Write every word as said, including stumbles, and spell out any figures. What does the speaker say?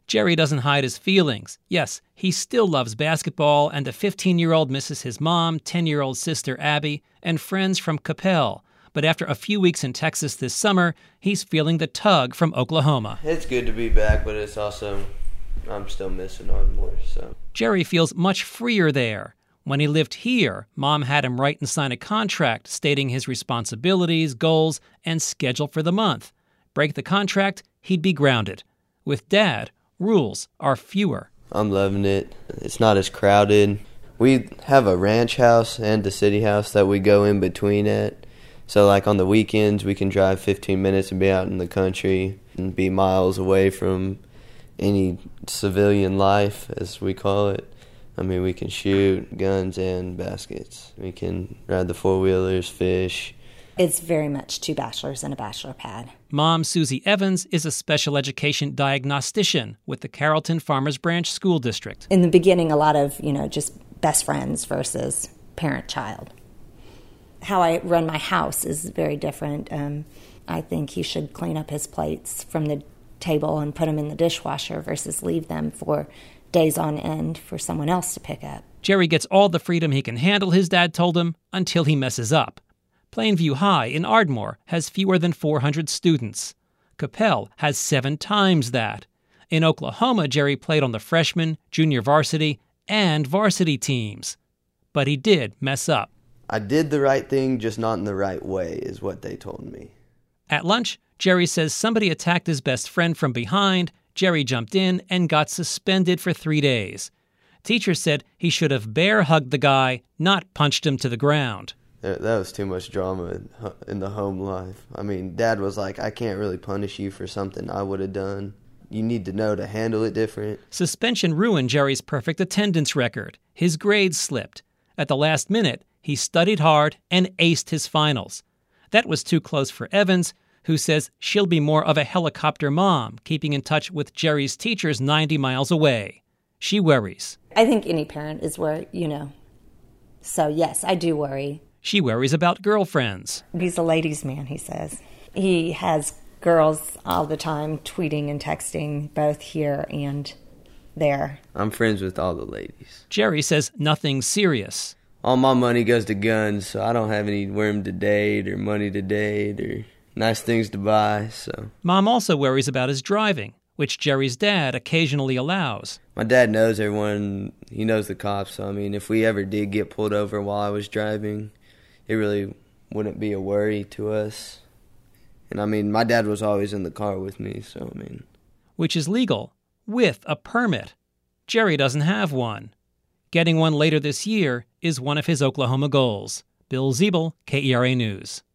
Jerry doesn't hide his feelings. Yes, he still loves basketball, and the fifteen-year-old misses his mom, ten-year-old sister Abby, and friends from Coppell. But after a few weeks in Texas this summer, he's feeling the tug from Oklahoma. It's good to be back, but it's also, I'm still missing Ardmore, so. Jerry feels much freer there. When he lived here, Mom had him write and sign a contract stating his responsibilities, goals, and schedule for the month. Break the contract, he'd be grounded. With Dad, rules are fewer. I'm loving it. It's not as crowded. We have a ranch house and a city house that we go in between at. So like on the weekends, we can drive fifteen minutes and be out in the country and be miles away from any civilian life, as we call it. I mean, we can shoot guns and baskets. We can ride the four-wheelers, fish. It's very much two bachelors and a bachelor pad. Mom, Susie Evans, is a special education diagnostician with the Carrollton Farmers Branch School District. In the beginning, a lot of, you know, just best friends versus parent-child. How I run my house is very different. Um, I think he should clean up his plates from the table and put them in the dishwasher versus leave them for days on end for someone else to pick up. Jerry gets all the freedom he can handle, his dad told him, until he messes up. Plainview High in Ardmore has fewer than four hundred students. Coppell has seven times that. In Oklahoma, Jerry played on the freshman, junior varsity, and varsity teams. But he did mess up. I did the right thing, just not in the right way, is what they told me. At lunch, Jerry says somebody attacked his best friend from behind. Jerry jumped in and got suspended for three days. Teachers said he should have bear-hugged the guy, not punched him to the ground. That was too much drama in the home life. I mean, Dad was like, I can't really punish you for something I would have done. You need to know to handle it different. Suspension ruined Jerry's perfect attendance record. His grades slipped. At the last minute, he studied hard and aced his finals. That was too close for Evans, who says she'll be more of a helicopter mom, keeping in touch with Jerry's teachers ninety miles away. She worries. I think any parent is worried, you know. So, yes, I do worry. She worries about girlfriends. He's a ladies' man, he says. He has girls all the time tweeting and texting, both here and there. I'm friends with all the ladies. Jerry says nothing serious. All my money goes to guns, so I don't have any women to date or money to date or nice things to buy, so. Mom also worries about his driving, which Jerry's dad occasionally allows. My dad knows everyone. He knows the cops, so I mean, if we ever did get pulled over while I was driving, it really wouldn't be a worry to us. And I mean, my dad was always in the car with me, so I mean. Which is legal, with a permit. Jerry doesn't have one. Getting one later this year is one of his Oklahoma goals. Bill Ziebel, K E R A News.